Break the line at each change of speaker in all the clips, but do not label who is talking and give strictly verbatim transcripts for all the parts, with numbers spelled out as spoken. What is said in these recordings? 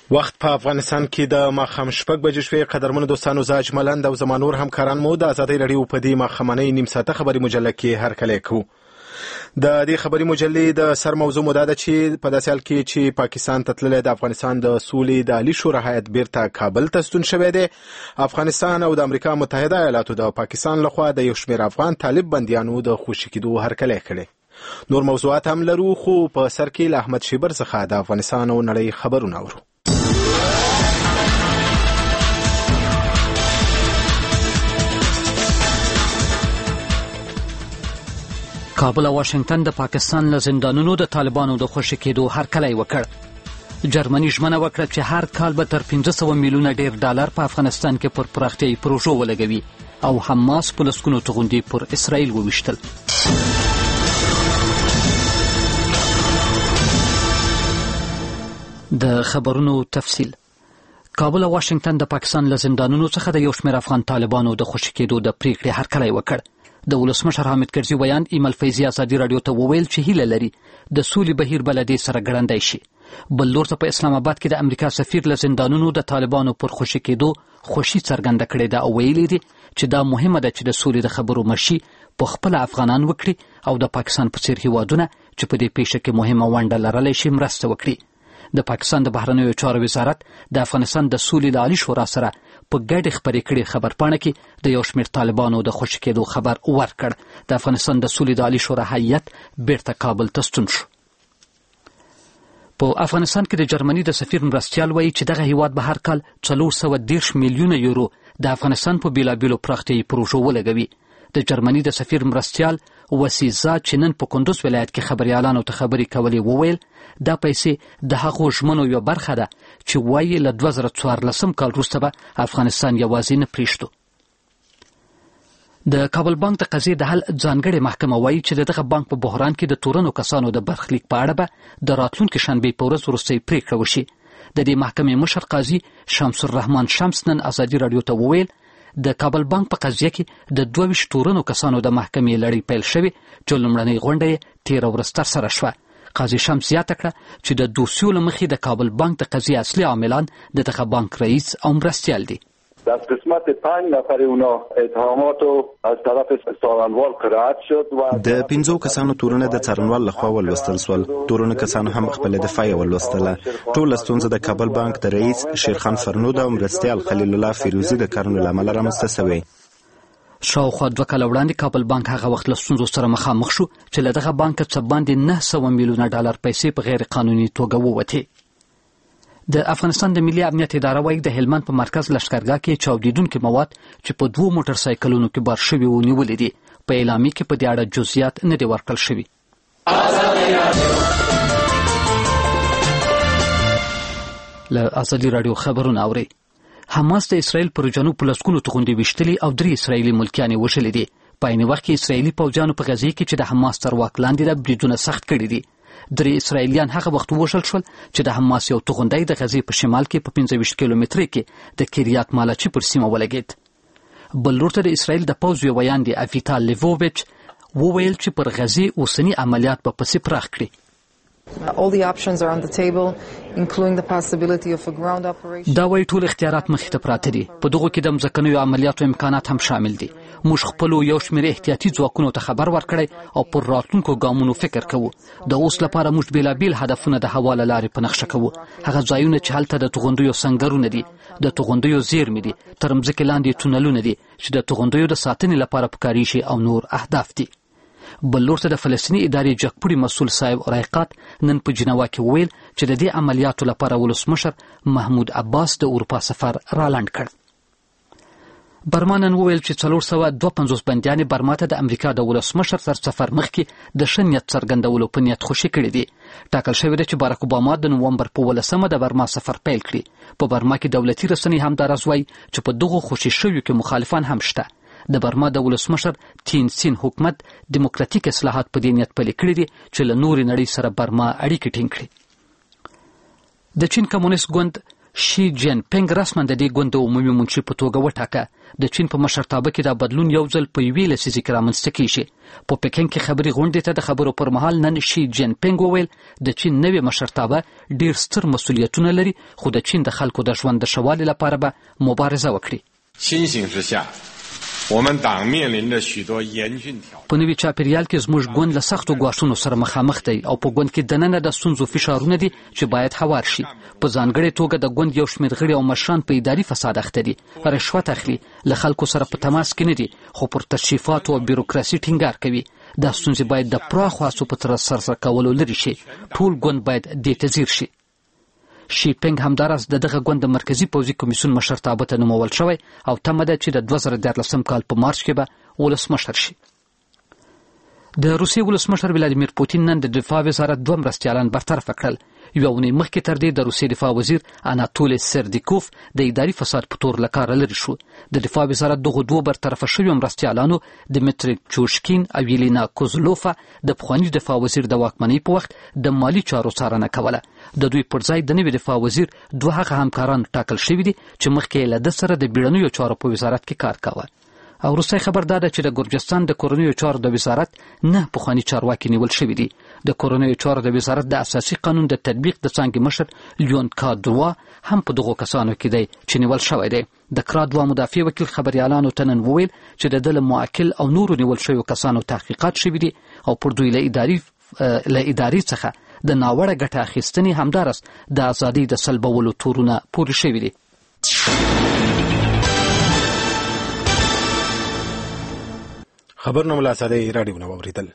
وخت په افغانستان کې د ماښام شپږ بجې شوې. قدرمنو دوستانو، زه اجملند او زما نور همکاران مو د ازادۍ راډیو په دې ماښامنۍ نیم ساعته خبري مجله کې هرکلی کوو. د دې خبري مجلې د سر موضوع مو دا ده چې په داسې حال کې چې پاکستان ته تللی د افغانستان د سولې د عالي شورا هیات بیرته کابل ته ستون شوی دی. افغانستان او د امریکا متحده ایالاتو د پاکستان لخوا د یو شمېر افغان طالب بندیانو د خوشي کېدو هرکلی کړی. نور موضوعات هم لرو، خو په سر کې له احمد شیبر څخه د افغانستان او نړۍ خبرونه اورو.
کابل او واشنگټن د پاکستان له زندانونو د طالبانو د خوشي کېدو هرکلی وکړ. جرمني ژمنه وکړه چې هر کال به تر پنځه سوه میلیونه ډیر ډالر په افغانستان کې پر پراختیایي پروژو ولګوي او حماس په لسګونو توغندي پر اسرائیل وویشتل. د خبرونو تفصیل. کابل او واشنگټن د پاکستان له زندانونو څخه د یو شمېر افغان طالبانو د خوشي کېدو د پریکړې هرکلی وکړ. د ولسمشر حامد کرزي ویان ایمل فیضي ازادي راډیو ته وویل چې هیله لري د سولې بهیر بل دې سره ګړندی شي. بل لور ته په اسلام آباد کې د امریکا سفیر له زندانونو د طالبانو پر خوشي کېدو خوشي څرګنده کړې ده او ویلي دي چې دا مهمه ده چې د سولې د خبرو مشي په خپل افغانان وکړي او د پاکستان په څیر هیوادونه چې په دې پیښه کې مهمه ونډه لرلی شي مرسته وکړي. د پاکستان د بهرنیو چارو وزارت د افغانستان د سولې د عالي شورا سره په ګډه خبرې کړې خبرپاڼه کې د یو شمېر طالبانو د خوشي کېدو خبر ورکړ. د افغانستان د سولې د عالي شورا هیئت بیرته کابل ته ستون شو. په افغانستان کې د جرمني د سفیر مرستیال وایي چې دغه هیواد به هر کال څلور سوه دېرش میلیونه یورو د افغانستان په بیلابیلو پراختیایي پروژو ولګوي. د جرمني د سفیر مرستیال وسیزا چې نن په کندوز ولایت کې خبریالانو ته خبرې کولې وویل دا پیسې د هغو ژمنو یوه برخه ده چې وایي له دوه زره څوارلسم کال وروسته به افغانستان یوازې نه پرېږدو. د کابل بانک د قضیې د حل ځانګړې محکمه وایي چې د دغه بانک په بحران کې د تورنو کسانو د برخلیک په اړه به د راتلونکي شنبې په ورځ وروستۍ پرېکړه وشي. د دې محکمې مشر قاضي شمس الرحمن شمس نن ازادي راډیو ته وویل د کابل بانک په قضیه کې د دوه ویشت تورنو کسانو د محکمې لړۍ پیل شوې چې لومړنۍ غونډه یې تېره ورځ ترسره شوه. قاضي شمس زیاته کړه چې د دوسیو له مخې د کابل بانک د قضیې اصلي عاملان د دغه بانک رئیس او مرستیال دي.
در قسمت پنج نفر اونا اتهامات از طرف څارنوال قرائت شد و
د پنځو کسانو تورونه د څارنوال لخوا ولوستل شول. تورونه کسانو هم خپل دفاع ولوستله. ټول ستونزه د کابل بانک د رئیس شیرخان فرنود او مرستیال خلیل الله فیروزی د کارونو له امله رامنځته شوی.
شاوخوا دوه کاله وړاندې کابل بانک هغه وخت له ستونزو سره مخامخ شو چې له دغه بانک څخه باندې نه سوه میلیونه ډالر پیسې په غیر قانوني توګه ووتې. د افغانستان د ملي امنیت اداره وایي د هلمند په مرکز لښکرګاه کې چاودیدونکي مواد چې په دوو موټر سایکلونو کې بار شوي وو نیولې دي. په اعلامیه کې په دې اړه جزئیات نه دي ورکړل شوي. له ازادي راډیو خبرونه اورئ. حماس د اسرائیل پر جنوب په لسګونو توغندي ویشتلي او درې اسرائیلي ملکیانې وژلي دي. په عین وخت کې اسرائیلي پوځیانو په غزې کې چې د حماس تر واک لاندې ده بریدونه سخت کړي دي. درې اسرائیلیان هغه وخت ووژل شول چې د حماس یو توغندی د غزې په شمال کې په پنځه ویشت کیلومترۍ کې د کریات مالچي پر سیمه ولګېد. بل لور ته د اسرائیل د پوځ یو ویان دی اویتا لیوویچ وویل چې پر غزې اوسني عملیات په پسې پراخ کړي.
All the options are on the table, including the possibility of a ground operation.
دا وایي ټول اختیارات مخې ته پراته دي. په دغو کې د مځکنیو عملیاتو امکانات هم شامل دي. موږ خپلو یو شمېر احتیاطي ځواکونو ته خبر ورکړی او پر راتلونکو ګامونو فکر کوو. د اوس لپاره موږ بېلابېل هدفونه د هوا له لارې په نقشه کوو. هغه ځایونه چې هلته د توغندیو سنګرونه دي، د توغندیو زیرمې دي، تر مځکې لاندې تونلونه دي چې د توغندیو د ساتنې لپاره پکارېږي او نور اهداف دي. بل لور ته د فلسطیني ادارې جګپوړي مسؤل صاحب رایقات نن په جنوا کې وویل چې د دې عملیاتو لپاره ولسمشر محمود عباس د اروپا سفر رالنډ کړ. برما نن وویل چې څلور سوه دوه پنځوس بندیانې برما ته د امریکا د ولسمشر تر سفر مخکې د ښه نیت څرګندولو په نیت خوشي کړي دي. ټاکل شوې ده چې بارک اوباما د نومبر په ولسمه د برما سفر پیل کړي. په برما کې دولتي رسنۍ هم دا راز وایي چې په دغو خوشي شویو کې مخالفان هم شته. د برما د ولسمشر تین سین حکومت دیموکراتیک اصلاحات په دې نیت پلي کړي دي چې له نورې نړۍ سره برما اړیکې ټینګ کړي. د چین کمونیست ګوند شي جین پینګ رسما د دې ګوند د عمومي منشي په توګه وټاکه. د چین په مشرتابه کې دا بدلون یو ځل په یوې لسیزې کې رامنځته کیږي. په پکین کې خبري غونډې ته د خبرو پر مهال نن شي جین پینګ وویل د چین نوې مشرتابه ډیر ستر مسؤلیتونه لري، خو د چین د خلکو د ژوند د ښه والي لپاره به مبارزه وکړي.
新形势下，我们党面临着许多严峻挑战。
په نوي چاپیریال کې زموږ ګوند له سختو ګواښونو سره مخامخ دی او په ګوند کې دننه د ستونزو فشارونه دي چې باید هوار شي. په ځانګړې توګه د ګوند یو شمېر غړي او مشران په اداري فساد اخته دي، رشوت اخلي، له خلکو سره په تماس کې نه دي، خو پر تشریفاتو او بیروکراسي ټینګار کوي. دا ستونزې باید د پراخو هڅو په ترسره کولو لرې شي. ټول ګوند باید دې ته ځیر شي. شي پینګ همداراز د دغه ګوند د مرکزی پوځي کمیسیون مشرتابه ته نومول شوی او تمه ده چې د دوه زره دیارلسم کال په مارچ کې به ولسمشر شي. د روسیې ولسمشر ولادیمیر پوتین نن د دفاع وزارت دوه مرستیالان برطرف کړل. یوه اونۍ مخکې تر دې د روسیې دفاع وزیر اناتولی سردیکوف د اداري فساد په تور له کاره لرې شو. د دفاع وزارت دغو دوه برطرفه شویو مرستیالانو دمیتری چوشکین او یلینا کوزلوفا د پخواني دفاع وزیر د واکمنۍ په وخت د مالی چارو څارنه کوله. د دوی پر ځای د نوي دفاع وزیر دوه هغه همکاران ټاکل شوي دي چې مخکې یې له ده سره د بیړنیو چارو په وزارت کې کار کاوه. او روسي خبر داده چې د ګرجستان د کورنیو چارو د وزارت نه پخواني چارواکي نیول شوي دي. د کورنیو چارو د وزارت د اساسي قانون د تطبیق د څانګې مشر لیون کادوا هم په دغو کسانو کې دی چې نیول شوی دی. د کرادوا مدافع وکیل خبريالانو ته نن وویل چې د دل معاقل او نورو نیول شویو کسانو تحقیقات شوي دي او پر دوی له اداري له اداري څخه د ناوړه ګټه اخیستنې همدارس د ازادۍ د سلبولو تورونه پورې شوي دي.
خبرونه ملا ساده رادیو نو اوریدل.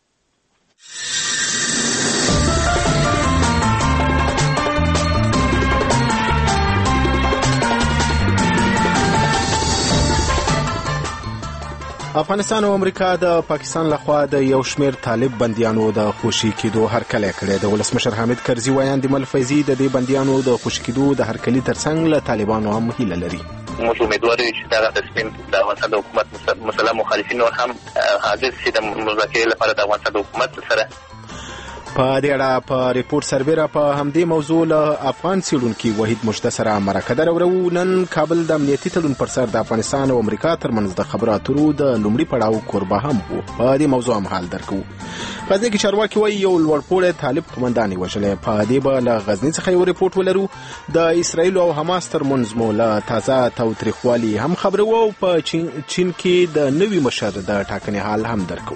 افغانستان او امریکا د پاکستان لخوا د یو شمېر طالب بندیانو د خوشي کېدو هرکلی کړی. د ولسمشر حامد کرزي ویان د ملفیزي د دې بندیانو د خوشي کېدو د هرکلي ترڅنګ له طالبانو هم هیله لري.
موږ امیدوار یو چې دا تصمیم د افغانستان د حکومت مسله مخالفین نور هم حاضر شي د مذاکرې لپاره د افغانستان د حکومت سره.
په دې اړه په ریپورت سربیره په همدې موضوع له افغان څېړونکي وحید مجده سره مرکه درورو. نن کابل د امنیتي تړون پر سر د افغانستان او امریکا ترمنځ د خبرو اترو د لومړي پړاو کوربه هم وو. په دې موضوع هم حال درکو. غزني کې چارواکي وایي یو لوړپوړی طالب قومندان وژلی. په دې به له غزني څخه یو ریپورت ولرو. د اسرائیل او حماس ترمنځ مو له تازه تاوتریخوالي هم خبرې وو. په چین, چین کې د نوي مشر د ټاکنې حال هم درکو.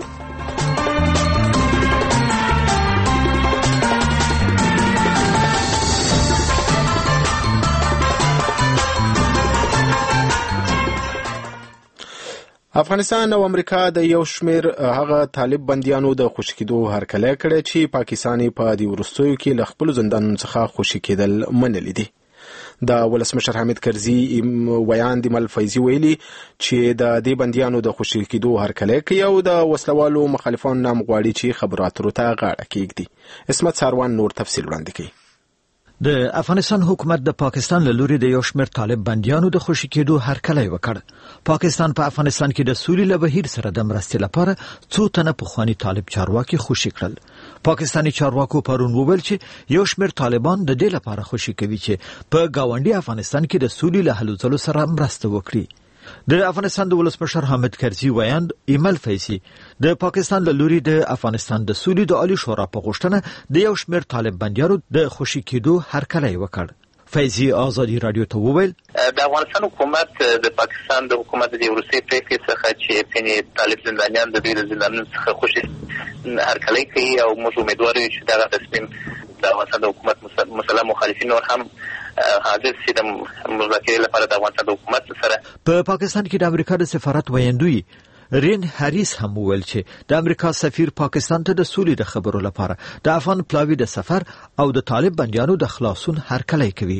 افغانستان او امریکا د یو شمېر هغه طالب بندیانو د خوشي کېدو هرکلی کړی چې پاکستاني په دې وروستیو کې له خپلو زندانونو څخه خوشي کېدل منلي دي. د ولسمشر حامد کرزي ویان د ملفیزي ویلي چې د دې بندیانو د خوشي کېدو هرکلی کوي او د وسلوالو مخالفانو نام غواړي چې خبرو اترو ته غاړه کېږدي. اسمت ساروان نور تفصیل وړاندې کوي.
د افغانستان حکومت د پاکستان له لوري د یو شمېر طالب بندیانو د خوشي کېدو هرکلی وکړ. پاکستان په افغانستان کې د سولې له بهیر سره د مرستې لپاره څو تنه پخواني طالب چارواکي خوشي کړل. پاکستاني چارواکو پرون وویل چې یو شمېر طالبان د دې لپاره خوشي کوي چې په گاونډي افغانستان کې د سولې له هلو ځلو سره مرسته وکړي. د افغانستان د ولسمشر حامد کرزي ویان ایمل فیسی د پاکستان له لوري د افغانستان د سولې د عالی شورا په غوښتنه د یو شمېر طالب بندیانو د خوشي کېدو هرکلی وکړ. فیضی آزادی رادیو ته وویل
د افغانستان حکومت د پاکستان د حکومت د وروستي پریکړې څخه چې پنې طالب زندانیان د دوی د زندانونو څخه خوشي هرکلی کوي او موږ امیدوار یو چې دغه تصمیم د افغانستان د حکومت مسله مخالفین نور هم حاضر شي د مذاکرې لپاره د افغانستان د حکومت سره.
په پاکستان کې د امریکا د سفارت ویاندوی رین هریس هم وویل چې د امریکا سفیر پاکستان ته د سولې د خبرو لپاره د افغان پلاوی د سفر او د طالب بندیانو د خلاصون هرکلی کوي.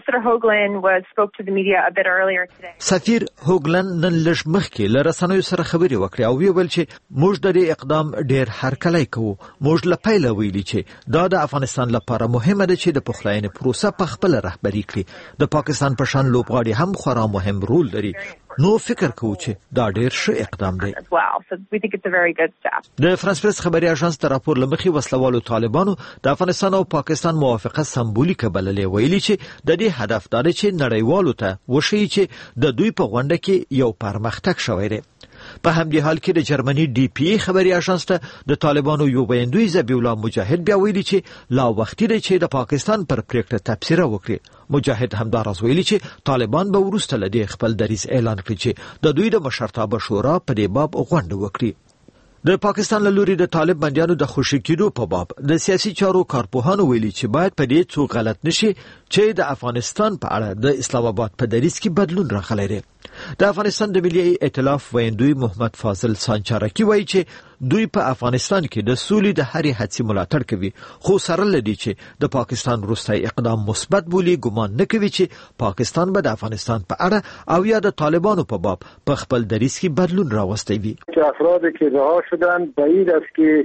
سفیر هوګلن نن لږ مخکې له رسنیو سره خبرې وکړې او ویل چې موږ د دې اقدام ډېر هرکلی کوو. موږ له پیله ویلي چې دا د افغانستان لپاره مهمه ده چې د پخلاینې پروسه په خپله رهبري کړي. د پاکستان په شان لوبغاړي هم خورا مهم رول لري. نو فکر کوو چې دا ډیر ښه اقدام دی. د فرانس پریس خبري اژانس تر راپور لمخې وسلوالو طالبانو د افغانستان او پاکستان موافقه سمبولیک بللې، ویلي چې د دې هدف دا دی چې نړیوالو ته وښیي چې د دوی په غونډه کې یو پرمختګ شوی دی. په همدې حال کې د جرمني ډي پی ای خبري اژانس ته د طالبانو یو بیانوي ذبیح الله مجاهد بیا ویلي چې لا وخت دی چې د پاکستان پر پریکړه تبصره وکړي. مجاهد همداراز ویلي چې طالبان به وروسته له دې خپل دریځ اعلان کړي چې د دوی د مشرتابه شورا په دې باب غونډه وکړي. د پاکستان له لوري د طالب بندیانو د خوشي کېدو په باب د سیاسي چارو کارپوهانو ویلي چې باید په دې څو غلط نشي چې د افغانستان په اړه د اسلام آباد په دریځ کې بدلون راغلی دی. د افغانستان د ملي ائتلاف ویندوی محمد فاضل سانچارکی وایي چې دوی په افغانستان کې د سولې د هرې هڅې ملاتړ کوي، خو سره لدی چې د پاکستان وروستی اقدام مثبت بولي، ګمان نه کوي چې پاکستان به د افغانستان په اړه او یا د طالبانو په باب په خپل دریځ کې بدلون راوستی وي.
که افرادی که رها شدن بعید است که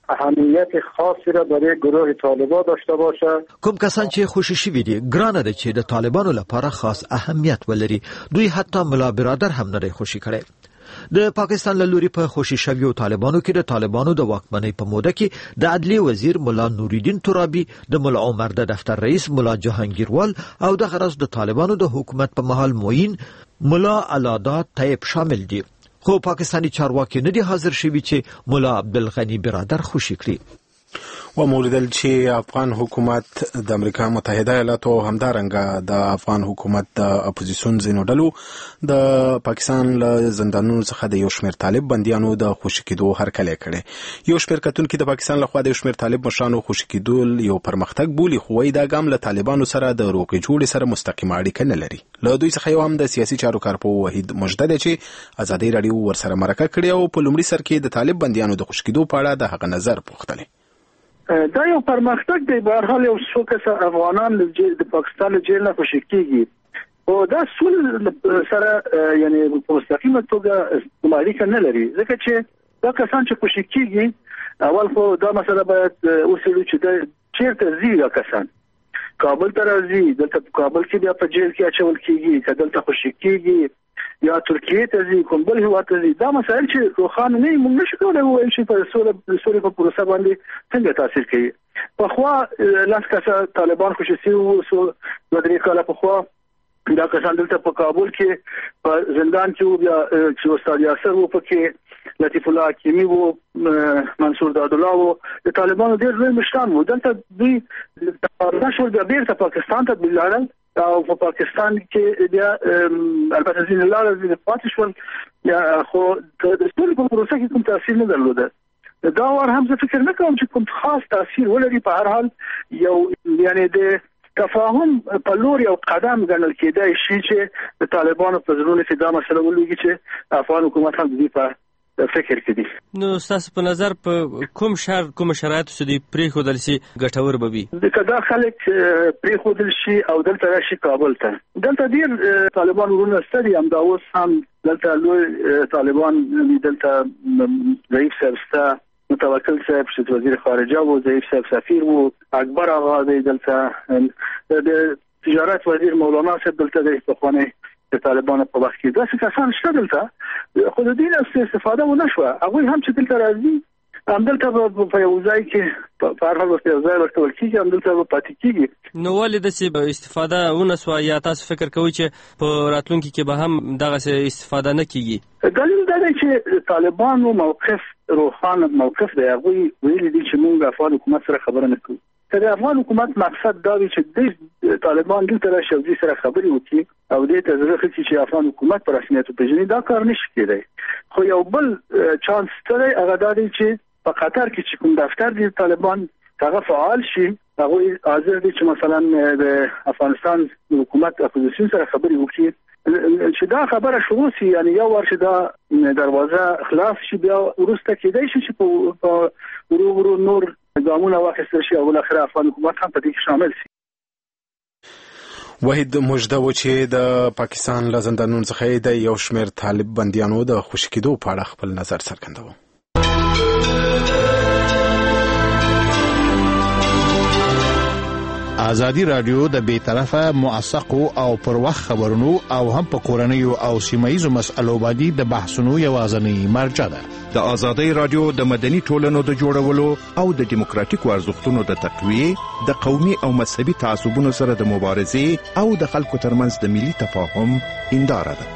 اهمیت خاصی را برای گروه طالبان داشته باشه.
کوم کسان چې خوشی شوي دي ګرانه ده چې د طالبانو لپاره خاص اهمیت ولري. دوی حتی ملا برادر هم نه خوشی کړي. د پاکستان له لوري په خوشی شویو طالبانو کې د طالبانو د واکمنۍ په موده کې د عدلیه وزیر مولا نوریدین ترابی، د مولا عمر د دفتر رئیس مولا جهانگیروال او د غرض د طالبانو د حکومت په محل معین مولا علادات طیب شامل دي. خو پاکستانی چارواکي نه دي حاضر شوي چې مولا عبدالغنی برادر خوشی کړي.
و مولیدل چې افغان حکومت د امریکا متحده ایالاتو همدارنګه د افغان حکومت د اپوزیسیون ځینو ډلو د پاکستان له زندانونو څخه د یو شمېر طالب بندیانو د خوشي کېدو هرکلی کړی. یو شمېر کتونکي د پاکستان لخوا د یو شمېر طالب مشرانو خوشي کېدل یو پرمختګ بولي، خو وایي دا ګام له طالبانو سره د روغې جوړې سره مستقیمه اړیکه نه لري. له دوی څخه یو هم د سیاسي چارو کارپوه وحید مجده دی چې ازادي راډیو ورسره مرکه کړې او په لومړي سر کې د طالب بندیانو د خوشي کېدو په اړه د هغه نظر پوښتلی.
دا یو پرمختګ دی. به هر حال یو څو کسه افغانان د پاکستان جیل نه خوشي کېږي او دا سول سره یعنی په مستقیمه توګه اړیکه نه لري، ځکه چې دا کسان چې خوشي کېږي اول خو دا مسله باید وسلو چې د چیرته ځي دا کسان کابل ته راځي، دلته په کابل کې بیا په جیل کې اچول کېږي، که دلته خوشي کېږي یا ترکیه ته ځي، کوم بل هیواد ته ځي. دا مسایل چې روښانه نه موږ نشو کولای ووایو چې په سوله سوله په پروسه باندې څنګه تاثیر کوي. پخوا لاس کسه طالبان خوشي وو، سو د درې کاله پخوا دا کسان دلته په کابل کې په زندان کې وو، بیا چې استاد یاسر وو، پکې لطیف الله حکیمی وو، منصور دادالله وو، د طالبانو ډېر لوی مشران وو. دلته دوی نشول بیا بیرته پاکستان ته بلاړل او په پاکستان کې بیا البته ځینې لاره ځینې پاتې شول، خو د ټول په پروسه کې کوم تاثیر نه درلوده. دا وار هم زه فکر نه کوم چې کوم خاص تاثیر ولري. په هر حال یو یعنی د تفاهم په لور یو قدم ګڼل کېدای شي چې د طالبانو په زړونو کې دا مسله ولوي چې افغان حکومت هم دې په فکر کې دي.
نو تاسو په نظر په کوم شهر کوم شرایط سودي پریخودل شي ګټور به وي؟
دا خلک پریخودل شي او دلته راشي کابل ته. دلته ډیر طالبان ورونه ستدي هم دا اوس هم دلته لوی طالبان دلته رئیس سرستا متوکل صاحب چې وزیر خارجه وو، ضعیف صاحب سفیر وو، اکبر آغا دی دلته، د تجارت وزیر مولانا صاحب دلته دی په خوانه د طالبانو په وخت کې. دا څه کسان شته دلته خو د دې نه استفاده ونه شوه. هغوی هم چې دلته راځي همدلته په یو ځای کې په هر حال ورته یو ځای ورکول کېږي، همدلته به پاتې کېږي.
نو ولې داسې استفاده ونه سوه یا تاسو فکر کوئ چې په راتلونکي کې به هم دغسې استفاده نه کېږي؟
دلیل دا دی چې طالبانو موقف روښانه موقف دی. هغوی ویلي دي چې موږ افغان حکومت سره خبره نه کوو. که د افغان حکومت مقصد دا وي چې د طالبان دلته راشي او دې سره خبرې وکړي او دې ته زړه ښه چې افغان حکومت په رسمیت وپېژني، دا کار نشي کېدی. خو یو بل چانس شته دی، هغه دا دی چې په قطر کې چې کوم دفتر دی طالبان هغه فعال شي، هغوی حاضر دي چې مثلا د افغانستان حکومت اپوزیسیون سره خبرې وکړي چې دا خبره شروع شي، یعنی یو ور چې دا دروازه خلاص شي، بیا وروسته کېدای شي چې په ورو ورو نور ګامونه واخیستل شي او بالاخره افغان حکومت هم په دې کې شامل شي.
وحید مجده و چې د پاکستان له زندانونو څخه د یو شمېر طالب بندیانو د خوشي کېدو په اړه خپل نظر څرګنداوه.
ازادي رادیو د بیطرفه موثقو او پر وخت خبرونو او هم په کورنیو او سیمایي مسایلو باندې د بحثونو یوازنی مرجع ده.
د ازادي رادیو د مدني ټولنو د جوړولو او د دیموکراتیکو ارزښتونو د تقویه، د قومي او مذهبي تعصبونو سره د مبارزې او د خلکو ترمنځ د ملي تفاهم هنداره ده.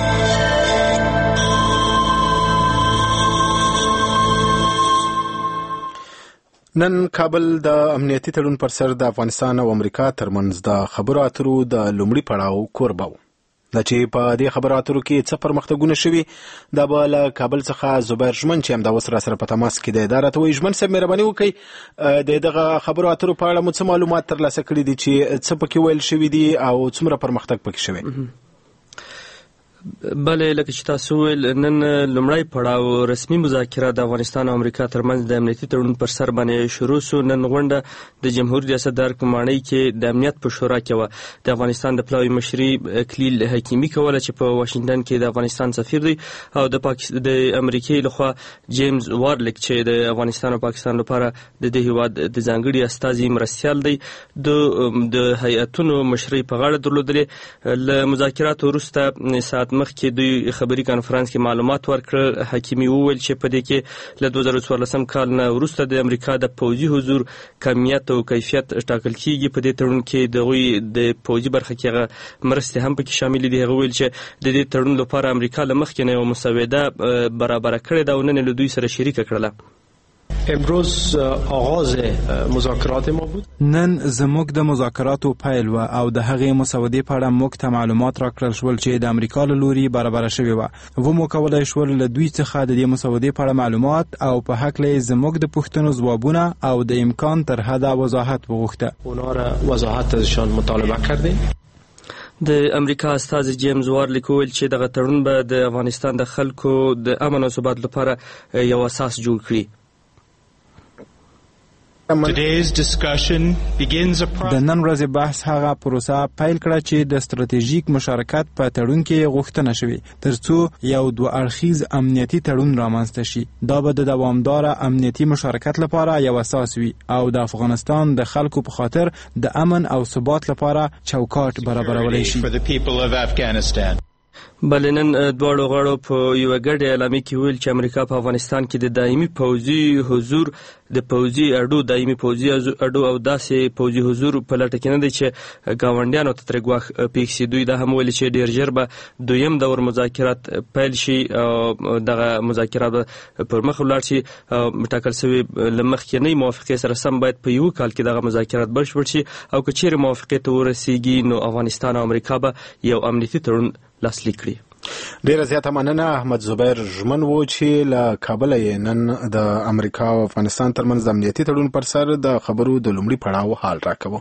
نن کابل د امنیتي تړون پر سر د افغانستان او امریکا ترمنځ د خبرو اترو د لومړي پړاو کوربه و. د چې په دې خبرو اترو کې څه پرمختګونه شوي دا به له کابل څخه زبیر ژمن چې همدا اوس راسره په تماس کې دی. دا راته وایي ژمن صاحب مهرباني وکړئ د دغه خبرو اترو په اړه مو څه معلومات ترلاسه کړي دي چې څه پکې ویل شوي دي او څومره پرمختګ پکې شوی؟
بله لکه چې تاسو ویل نن لومړی پړاو رسمي مذاکره د افغانستان او امریکا ترمنځ د امنیتي تړون پر سر باندې شروع سو. نن غونډه د جمهوریت ریاستدار کمانۍ کې د امنیت په شورا کې و. د افغانستان د پلاوي مشري کلیل حکیمي کوله چې په واشنگټن کې د افغانستان سفیر دی او د پاکستان د امریکای لخوا جیمز وارلیک چې د افغانستان او پاکستان لپاره د دې هیواد د ځانګړي استازي مرستيال دی د د هیئتونو مشري په غاړه درلودلې. له مذاکراتو وروسته ساعت مخکې دوی خبري کانفرنس کې معلومات ورکړل. حکیمي وویل چې په دې کې له دوه زره څوارلسم کال نه وروسته د امریکا د پوځي حضور کمیت او کیفیت ټاکل کیږي. په دې تړون کې د د پوځي برخه کې هغه مرستې هم پکې شامل دي. هغه ویل چې د دې تړون لپاره امریکا له مخکې نه یو مسوده برابر کړې ده او نن له دوی سره شریک کړله.
امروز آغاز مذاکرات ما بود.
نن زموږ د مذاکراتو پیل و او د هغې مسودې په اړه موږ ته معلومات راکړل شول چې د امریکا له لوري برابر شوی و. و مو کولای شول له دوی څخه د دې مسودې په اړه معلومات او په هکله زموږ د پوښتنو ځوابونه او د امکان تر حده وضاحت وغوښته.
اونا را وضاحت ازشان مطالبه کردیم.
د امریکا استازي جیمز وارلیک ویل چې دغه تړون به د افغانستان د خلکو د امن او ثبات لپاره یو اساس جوړ کړي.
Today's discussion begins a process. د نن ورځې بحث هغه پروسه پیل کړه چې د ستراتیژیک مشارکت په تړون کې غوښتنه شوې ترڅو یو دوه اړخیز امنیتي تړون رامنځته شي. دا به د دوامدار امنیتي مشارکت لپاره یو اساس وي او د افغانستان د خلکو په خاطر د امن او ثبات لپاره چوکاټ برابرولای شي.
بلنن دواړو غړو په یو ګډه اعلامیه کې ویل چې امریکا په افغانستان کې د دایمي پوځي حضور د پوځي اډو دایمي پوځي اډو او داسې پوځي حضور په لټه کې نه دی چې گاونډیانو ته تر غوښ پیښې. دوی دا هم ویل چې ډیر ژر به دویم دور مذاکرات پیل شي او دغه مذاکرات پر مخ ولاړ شي. ټاکل شوی لمخکې موافقه سره سم باید په یو کال کې دغه مذاکرات بشپړ شي او که چیرې موافقه ته ورسیږي نو افغانستان او امریکا به یو امنیتي تړون لاسلیک کړي.
ډیره زیاته مننه. احمد زبیر ژمن و چې له کابل یې نن د امریکا او افغانستان ترمنځ د امنیتي تړون پر سر د خبرو د لومړي پړاو حال راکوه.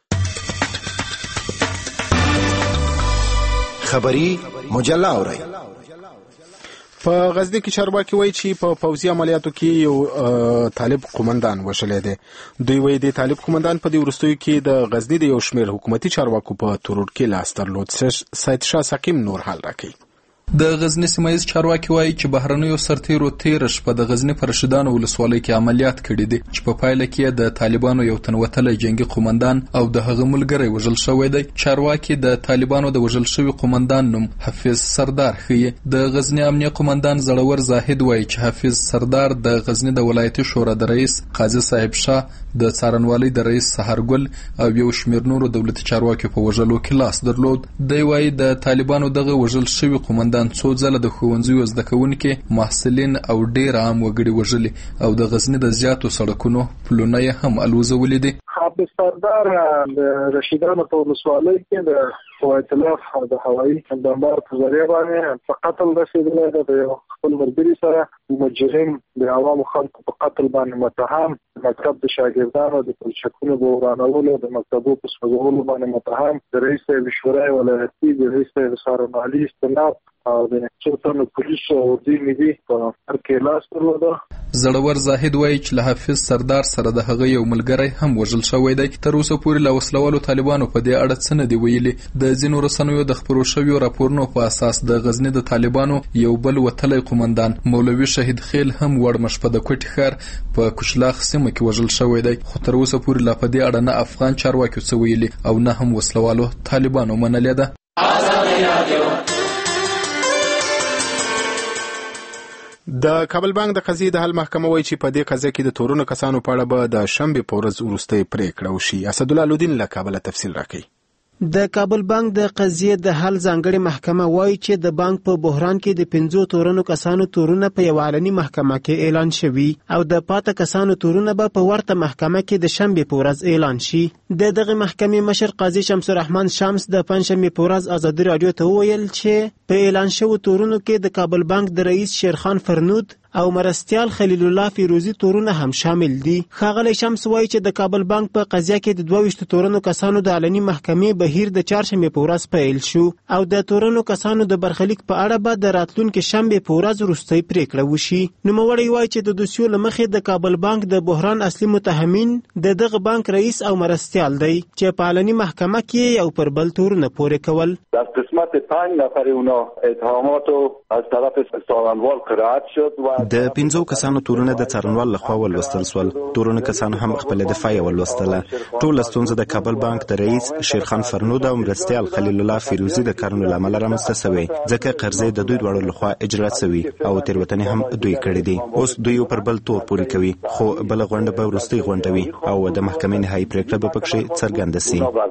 خبري مجله اورئ.
په غزنی کې چارواکي وایي چې په پوځي عملیاتو کې یو طالب قومندان وشلې دی. دوی وایي د طالب قومندان په دې وروستیو کې د غزنی د یو شمېر حکومتي چارواکو په ترور کې لاس درلود. سید شاه سقیم نور حال راکوي.
د غزنی سیمایي چارواکي وایي چې بهرنیو سرتیرو تیر شپه د غزنی پر رشیدانو ولسوالۍ کې عملیات کړي دي چې په پایله کې د طالبانو یو تنوتلی جنگي قومندان او د هغه ملګری وژل شوی دی. چارواکي د طالبانو د وژل شوي قومندان نوم حفیظ سردار ښیي. د غزنی امنیه قومندان زړور زاهد وایي چې حفیظ سردار د غزنی د ولایتي شورا د رئیس قاضي صاحب شاه د څارنوالۍ د رئیس سحرګل او یو شمېر نورو دولتي چارواکو په وژلو کې لاس درلود. دی وایي د طالبانو دغه وژل شوي قومندان څو ځله د ښوونځیو زده کوونکي محصلین او ډیر عام وګړي وژلي او د غزنی د زیاتو سړکونو پلونه یې هم الوزولي دي.
حافظ سردار د رشیدانو په ولسوالۍ کې د وایتلاف د هوایي بمبار په ذریعه باندې په قتل رسېدلی دی. د خپل ملګري سره مجرم د عوامو خلکو په قتل باندې متهم، مکتب د شاګردانو د پلچکونو په ورانولو، د مکتبو په سوځولو باندې متهم، د رئیس صاحب شورای ولایتي، د رئیس صاحب څارنوالي استناد او د څو تنو پولیسو او د ملي په هر کې لاس درلوده.
زړور زاهد وایي چې له حافظ سردار سره د هغه یو ملګری هم وژل شوی دی. تر اوسه پورې له وسلوالو طالبانو په دې اړه څه نه دي ویلي. د ځینو رسنیو د خپرو شویو راپورونو په اساس د غزني د طالبانو یو بل وتلی قومندان مولوي شهید خیل هم وړ مشپه د کوټي ښار په کشلاخ سیمه کې وژل شوی دی. خو تر اوسه پورې لا په دې اړه نه افغان چارواکي څه ویلي او نه هم وسلوالو طالبانو منلې ده.
د کابل بانک د قضیې د حل محکمه وایي چې په دې قضیه کې د تورونو کسانو په اړه به د شنبې په ورځ وروستۍ پریکړه وشي. اسدالله لودین له کابل تفصیل راکوي.
د کابل بانک د قضیې د حل ځانګړې محکمه وایي چې د بانک په بحران کې د پنځو تورنو کسانو تورونه په یو علني محکمه کې اعلان شوي او د پاته کسانو تورونه به په ورته محکمه کې د شنبې په ورځ اعلان شي. د دغه محکمې مشر قاضي شمس الرحمن شمس د پنځشنبې په ورځ ازادي راډیو ته وویل چې په اعلان شوو تورونو کې د کابل بانک د رئیس شیرخان فرنود او مرستیال خلیل الله فیروزی تورونه هم شامل دي. ښاغلی شمس وایي چې د کابل بانک په قضیه کې د دوه ویشتو تورنو کسانو د علني محکمې بهیر د چهارشنبې په ورځ پیل شو او د تورنو کسانو د برخلیک په اړه به د راتلونکي شنبې په ورځ وروستۍ پریکړه وشي. نوموړی وایي چې د دوسیو له مخې د کابل بانک د بحران اصلي متهمین د دغه بانک رئیس او مرستیال دی چې په علني محکمه کې یو پر بل تورونه پورې کول.
در قسمت پنج نفر اونا اتهامات از طرف څارنوال قرائت شد و
د پنځو کسانو تورونه د څارنوال لخوا ولوستل شول. تورونه کسانو هم خپل دفاع ولوستله. ټول ستونزه د کابل بانک د رئیس شیرخان فرنود او مرستیال خلیل الله فیروزی د کارونو لامل رامنځته شوی ځکه قرضې د دوی دواړو لخوا اجرا شوی او تیروتنې هم دوی کړې دي. اوس دوی پر بل تور پوری کوي خو بل غونډه به ورستي غونډوي او د محکمې نهایي پریکړه به پکې څرګنده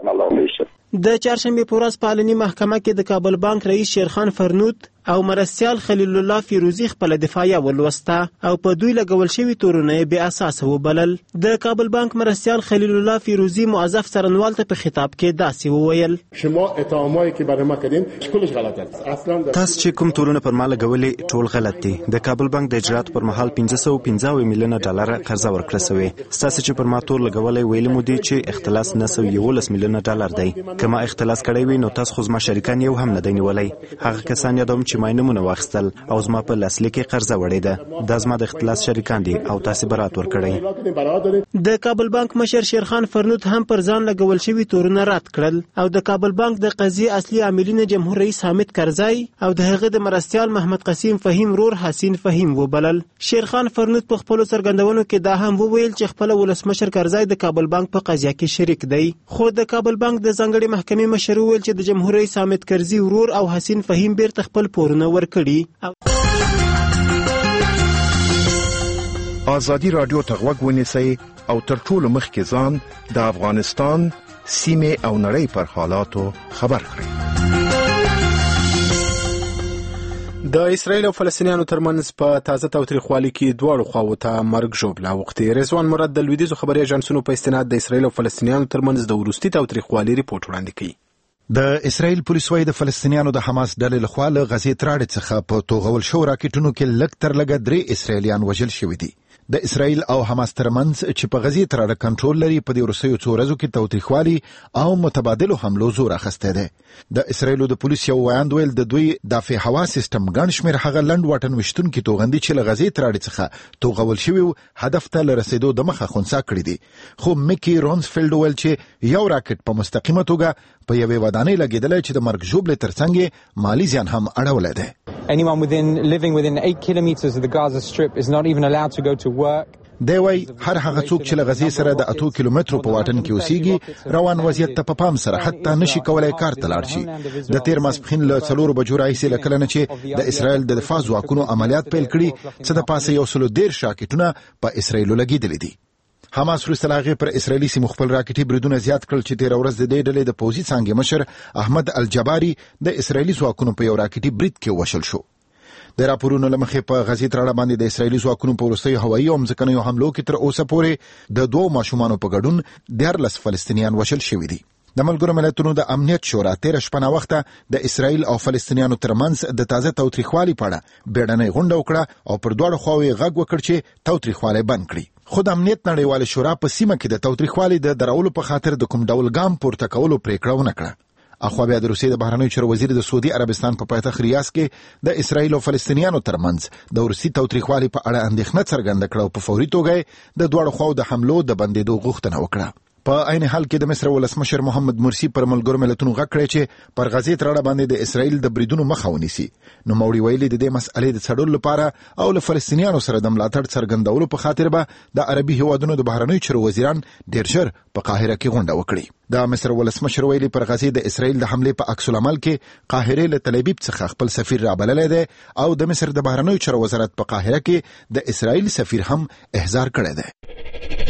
شي.
د چهارشنبې په ورځ په علني محکمه کې د کابل بانک رئیس شیرخان فرنود او مرستیال خلیل الله فیروزی خپل دفاع ولوسته او په دوی لګول شوی تورونه بې اساس وبلل. د کابل بانک مرستیال خلیل الله فیروزی موظف څارنوال ته په خطاب کې داسې وویل:
شما اتهامایی که برای ما کردین کلش غلط است. اصلا
تاسو چې کوم تورونه پر ما لګولې ټول غلط دي. د کابل بانک د اجرات پر مهال پنځه سوه پنځه میلیونه ډالر قرضه ورکړه شوې. تاسو چې پر ما تور لګولې ویل مو دي چې اختلاس نه سو یولس میلیونه ډالر دی. کما اختلاس کړی وي نو تاسو خو زما شریکان یو هم نه دی نیولای. هغه کسان یادوم چې ما نمونه واخیستل او زما په لاسلیک کې قرضه وړې ده. دا زما د اختلاس شریکان دي او تاسو برات ورکړئ.
د کابل بانک مشر شیرخان فرنود هم پر ځان لګول شوی تورونه رد کړل او د کابل بانک د قضیې اصلي عاملین جمهور رئیس حامد کرزی او د هغه د مرستیال محمد قسیم فهیم رور حسین فهیم وبلل. شیرخان فرنود په خپل څرګندونو کې دا هم وویل چې خپل ولسمشر کرزی د کابل بانک په قضیه کې شریک دی. خو د کابل بانک د ځانګړي محکمې مشر وویل چې د جمهور رئیس حامد کرزی ورور او حسین فهیم بیرته خپل پورونه ورکړي.
ازادي رادیو ته غوږ ونیسئ او تر ټولو مخکې ځان د افغانستان سیمې او نړۍ پر حالاتو خبر کړئ.
د اسرایل او فلسطینیانو ترمنځ په تازه تاوتریخوالي کې دواړو خواوو ته مرګ ژوبله اوښتې. رضوان مراد د لویدیځو خبري اژانسونو په استناد د اسرایل او فلسطینیانو ترمنځ د وروستي تاوتریخوالي ریپورت وړاندې کوي.
د اسرایل پولیس وايي د فلسطینیانو د حماس ډلې لخوا له غزې تراړې څخه په توغول شو راکټونو کې لږ تر لږه درې اسرایلیان وژل شوي دي. د اسرایل او حماس ترمنځ چې په غزې تراړه کنټرول لري په دې وروستیو څو ورځو کې تاوتریخوالي او متبادلو حملو زور اخیستی دی. د اسرایل د پولیس یو ویاند ویل د دوی دافع هوا سیستم ګڼ شمېر هغه لنډ واټن ویشتونکي توغندي چې له غزې تراړې څخه توغول شوي وو هدف ته له رسېدو دمخه خنثی کړي دي. خو میکي رونزفیلډ ویل چې یو راکټ په مستقیمه توګه په یوې ودانۍ لګېدلی چې د مرګ ژوبلې ترڅنګ مالي زیان هم اړولی دی.
Anyone within living within eight kilometers of the Gaza Strip is not even allowed to go to work.
دی وای هر هغه څوک چې له غزې سره د اتو کیلومترو په واټن کې اوسېږي روان وضعیت ته په پام سره حتی نشي کولای کار ته لاړ شي. د تیر ماسپښین له څلورو بجو راهیسې له کله نه چې د اسرایل د دفاع ځواکونو عملیات پیل کړي څه د پاسه یو سلو دېرش راکټونه په اسرایلو لګېدلي دي. حماس وروسته له هغې پر اسرایلي سیمو خپل راکټي بریدونه زیات کړل چې تېره ورځ د دې ډلې د پوځي څانګې مشر احمد الجباري د اسرایلي ځواکونو په یو راکټي برید کې وشل شو. د راپورونو له مخې په غزې تراړه باندې د اسرایلي ځواکونو په وروستیو هوایي او ځمکنیو حملو کې تر اوسه پورې د دوو ماشومانو په ګډون دیارلس فلسطینیان وژل شوي دي. د ملګرو ملتونو د امنیت شورا تېره شپه ناوخته د اسرایل او فلسطینیانو ترمنځ د تازه تاوتریخوالي په اړه بیړنۍ غونډه وکړه او پر دواړو خواوو یې غږ وکړ چې تاوتریخوالی بند کړي. خو د امنیت نړیواله شورا په سیمه کې د تاوتریخوالي د درولو په خاطر د کوم ډول ګام پورته کولو پریکړه ونه کړه. اخو بیا د روسیې د بهرنیو چارو وزیر د سعودي عربستان په پایتخت ریاض کې د اسرایل او فلسطینیانو ترمنځ د روسي تاوتریخوالي په اړه اندېښنه څرګنده کړه او په فوري توګه د دواړو خواو د حملو د بندېدو غوښتنه وکړه. په عین حال کې د مصر ولسمشر محمد مرسی پر ملګرو ملتونو غږ کړی چې پر غزې تړاړه باندې د اسرایل د بریدونو مخه ونیسي. نو موري ویلي د دې مسئلې د څېړلو لپاره او له فلسطینیانو سره د ملاتړ څرګندولو په خاطر به د عربي هیوادونو د بهرنیو چارو وزیران ډېر ژر په قاهره کې غونډه وکړي. د مصر ولسمشر ویلي پر غزې د اسرایل د حملې په عکس العمل کې قاهره له تل ابیب څخه خپل سفیر رابللی دی او د مصر د بهرنیو چارو وزارت په قاهره کې د اسرایل سفیر هم احضار کړی دی.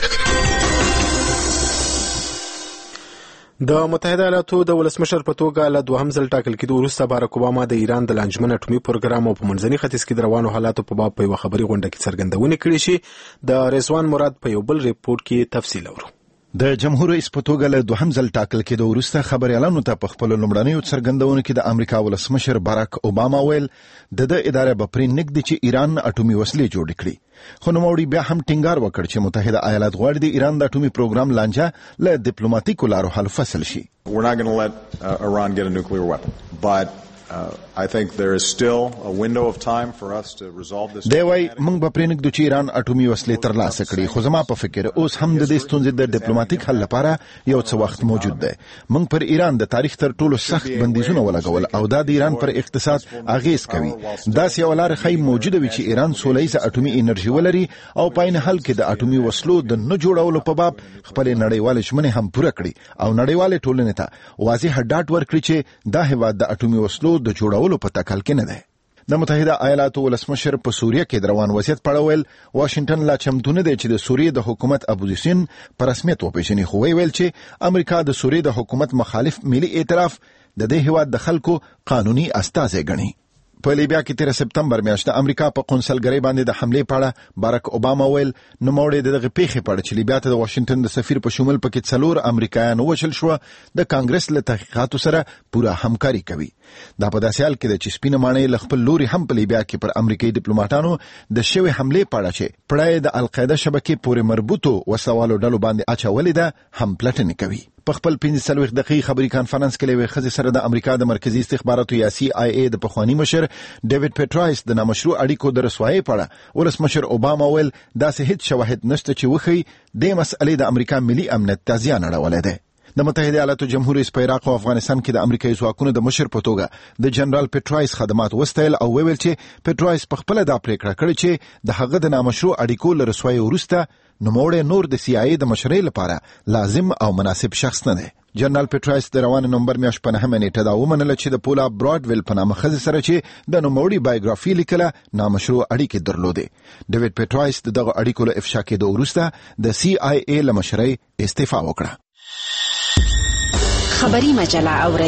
د متحده ایالاتو د ولسمشر په توګه له دوهم ځل ټاکل کېدو وروسته باراک اوباما د ایران د لانجمن اټومي پروګرام او په منځني ختیځ کې د روانو حالاتو په باب په یوه خبري غونډه کې څرګندونې کړې چې د رضوان مراد په یو بل ریپورت کې تفصیل اورو.
د جمهور رئیس په توګه له دوهم ځل ټاکل کېدو وروسته خبريالانو ته په خپل لومړنیو څرګندونو کې د امریکا ولسمشر باراک اوباما ویل د د ادارې به پرې نږدې چې ایران اټومي وسلې جوړ کړي. خو نوموړي بیا هم ټینګار وکړ چې متحده ایالات غواړي د ایران د اټومي پروګرام لانجه له ډیپلوماټیکو لارو حل فصل شي.
We're not going to let uh, Iran get a nuclear weapon, but Uh, I think there is still a window of time for us to resolve this.
دی وای موږ به پرې نږدو چې ایران اټومي وسلې ترلاسه کړي، خو زما په فکر اوس هم د دې ستونزې د ډیپلوماټیک حل لپاره یو څه وخت موجود دی. موږ پر ایران د تاریخ تر ټولو سخت بندیزونه ولګول او دا د ایران پر اقتصاد اغیز کوي. دا یو لار خی موجوده وي چې ایران سولهییزه اټومي انرژي ولري او په عین حال کې د اټومي وسلو د نه جوړولو په باب خپل نړیوال ژمنې هم پوره کړي او نړیوال ټولنې ته واضح ډاټ ورکړي چې دا هیواد د اټومي وسلو د جوړولو په تکل کې نه دی. د متحده ایالاتو ولسمشر په سوریه کې د روان وضعیت په اړه ویل واشنگټن لا چمتو نه دی چې د سوریې د حکومت اپوزیسیون په رسمیت وپېژني، خو ویل چې امریکا د سوریې د حکومت مخالف ملي ائتلاف د دې هیواد د خلکو قانوني استازی ګڼي. په لیبیا کې تیر سپتمبر میاشت د امریکا په قونسلګرۍ باندې د حملې په اړه باراک اوباما ویل نوموړی دغه پیښې په اړه چې لیبیا ته د واشنگټن د سفیر په شمول پکې څلور امریکایان ووژل شو د کانګرس له تحقیقاتو سره پوره همکاري کوي. دا په داسې حال کې ده چې سپینه ماڼۍ له خپل لوري هم په لیبیا کې پر امریکایي ډیپلوماټانو د شوې حملې په اړه چې پړای د القاعده شبکې پورې مربوطو وسوالو ډلو باندې اچولې ده هم پلټنې کوي. په خپل پنځه څلوېښت دقیقې خبري کانفرنس کې له ښځې سره د امریکا د مرکزی استخباراتو یا سی آی ای د پخوانی مشر ډیوډ پیټرایس د نامشروع اړیکو د رسوایۍ په اړه ولسمشر اوباما ویل داسې هیڅ شواهد نشته چې وښیي دې مسئلې د امریکا ملي امنیت ته زیان اړولی دی. د متحده ایالاتو جمهور رئیس په عراق او افغانستان کې د امریکایي ځواکونو د مشر په توګه د جنرال پیټرایس خدمات وستایل او ویل چې پیټرایس په خپل دا پریکړه کړې چې د هغه د نامشروع اړیکو له رسوایۍ وروسته نوموړی نور د سی آی ای د مشرۍ لپاره لازم او مناسب شخص نه دی. جنرال پیټرایس د روان نومبر میاشت په نهمه نیټه دا ومنله چې د پولا براډویل په نامه ښځې سره چې د نوموړي بایوګرافي لیکله نامشروع اړیکې درلودې. ډیوډ پیټرایس د دغه اړیکو له افشا کېدو وروسته د سی آی ای له مشرۍ استعفا وکړه.
خبری مجله اورئ.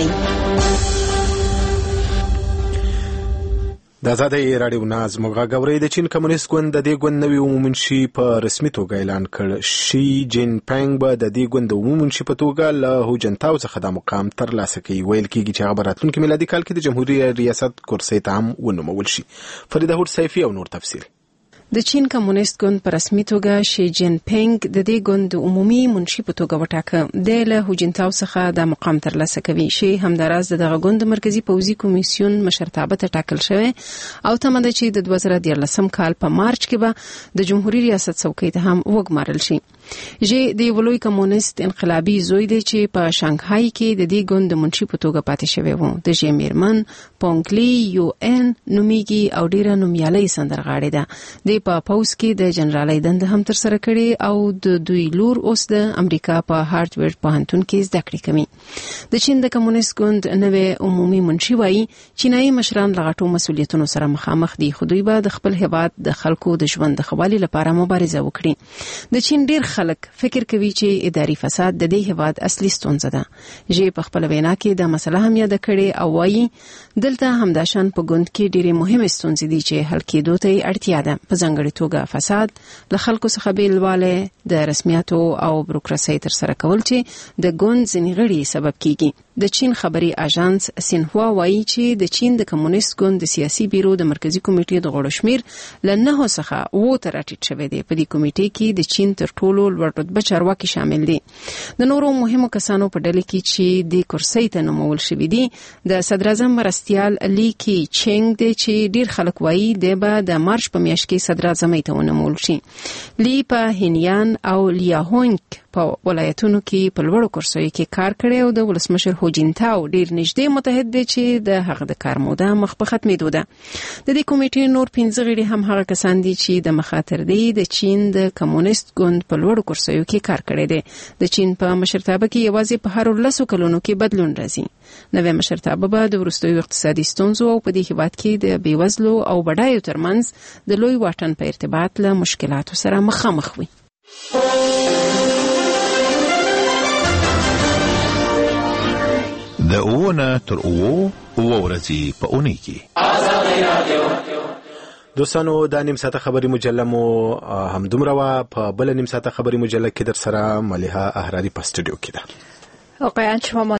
د آزادۍ راډیو ناز موږ غوړې د چین کمونیست ګوند د دې ګوند نوی عمومي منشي په رسمي توګه اعلان کړ. شي جین پنګ به د دې ګوند عمومي منشي په توګه له هوجنتاو څخه د مقام ترلاسه کوي. ویل کېږي چې هغه به راتلونکي میلادي کال کې د جمهوریت ریاست کرسۍ ته هم ونومول شي. فریده هوډ سیفي او نور تفصیل.
د چین کمونیست ګوند په رسمي توګه شي جین پنګ د دې ګوند عمومي منشي په توګه وټاکه. د له هوجنتاو څخه د مقام ترلاسه کوي. شي همداراز دغه ګوند مرکزی پوځي کمیسیون مشرتابه ته ټاکل شوی او تمه ده چې د دوه زره دیارلسم کال په مارچ کې به د جمهوریت ریاست څوکۍ ته هم وګمارل شي. جی د ولوی کمونیست انقلابي زوی دی چې په شانګهای کې د دې ګوند منشي په توګه پاتې شوی و. د جی میرمن پونګلی یو ان نومیږي او ډیره نومیالۍ سندرغاړې ده. د په پاوس کې د جنرالۍ دنده هم تر سره کړي او د دوی لور اوس د امریکا په هارټورډ پوهنتون کې زده کړې کوي. د چین د کمونیست ګوند نوې عمومي منشي وایي چینایي مشران له غټو مسولیتونو سره مخامخ دي، خو دوی به د خپل هیواد د خلکو د ژوند د ښه والي لپاره مبارزه وکړي. د چین ډیر خلک فکر کوي چې اداري فساد د دې هیواد اصلي ستونزه ده. جی په خپل وینا کې د مسله هم یاد کړي او وایي دلته همداشان په ګوند کې ډېرې مهمه ستونزې دي چې حل کېدو ته اړتیا ده. په ځانګړي توګه فساد، له خلکو څخه بیلواله، د رسمیاتو او بروکراسۍ تر سره کول چې د ګوند ځینې غړي سبب کیږي. د چین خبري اژانس سینهوا وایي چې د چین د کمونیست ګوند د سیاسي بیرو د مرکزی کمیټې د غړو شمیر ل نه څخه و تر ټیټ شوی دی. په دې کمیټې کې د چین تر ټولو لوړ رتبه چارواکي شامل دي. د نورو مهمو کسانو په ډله کې چې د کرسۍ ته نومول شوی دي د صدر اعظم مرستیال لی کی چینګ دی چې ډیر خلک وایي د به د مارچ په میاشت کې صدر اعظم ته ونومول شي. لی په هینیان او لیاهونګ په ولایتونو کې په لوړو کرسیو کې کار کړی او د ولسمشر هو جینتاو ډیر نږدې متحد دی چې د هغه د کار موده مخ په ختمېدو ده. د دې کمیټې نور پنځه غړي هم هغه کسان دي چې د مخاطر دي د چین د کمونیست ګوند په لوړو کرسیو کې کار کړی دی. د چین په مشرتابه کې یوازې په هر لسو کلونو کې بدلون راځي. نوې مشرتابه به د وروستیو اقتصادي ستونزو او په دې هیواد کې د بیوزلو او بډایو ترمنځ د لوی واټن په ارتباط له مشکلاتو سره مخامخ وي.
د اوونه تر اوو اوو ورځې په اونۍ کې
دوستانو دا نیم ساعته خبري مجله مو همدومره وه. په بله نیم ساعته خبري مجله کې در سره ملیحه احراري په سټوډیو کې ده.
واقعا شما